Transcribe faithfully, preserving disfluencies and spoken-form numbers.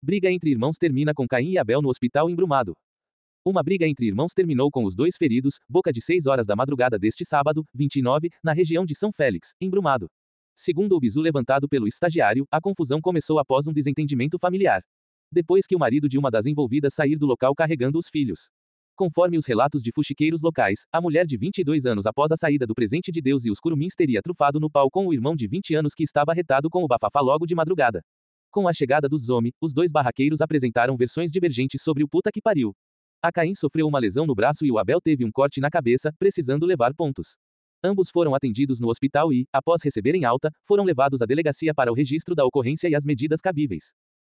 Briga entre irmãos termina com Caim e Abel no hospital em Brumado. Uma briga entre irmãos terminou com os dois feridos, boca de seis horas da madrugada deste sábado, vinte e nove, na região de São Félix, em Brumado. Segundo o bizu levantado pelo estagiário, a confusão começou após um desentendimento familiar. Depois que o marido de uma das envolvidas sair do local carregando os filhos. Conforme os relatos de fuxiqueiros locais, a mulher de vinte e dois anos após a saída do presente de Deus e os curumins teria trufado no pau com o irmão de vinte anos que estava retado com o bafafá logo de madrugada. Com a chegada dos homens, os dois barraqueiros apresentaram versões divergentes sobre o puta que pariu. A Caim sofreu uma lesão no braço e o Abel teve um corte na cabeça, precisando levar pontos. Ambos foram atendidos no hospital e, após receberem alta, foram levados à delegacia para o registro da ocorrência e as medidas cabíveis.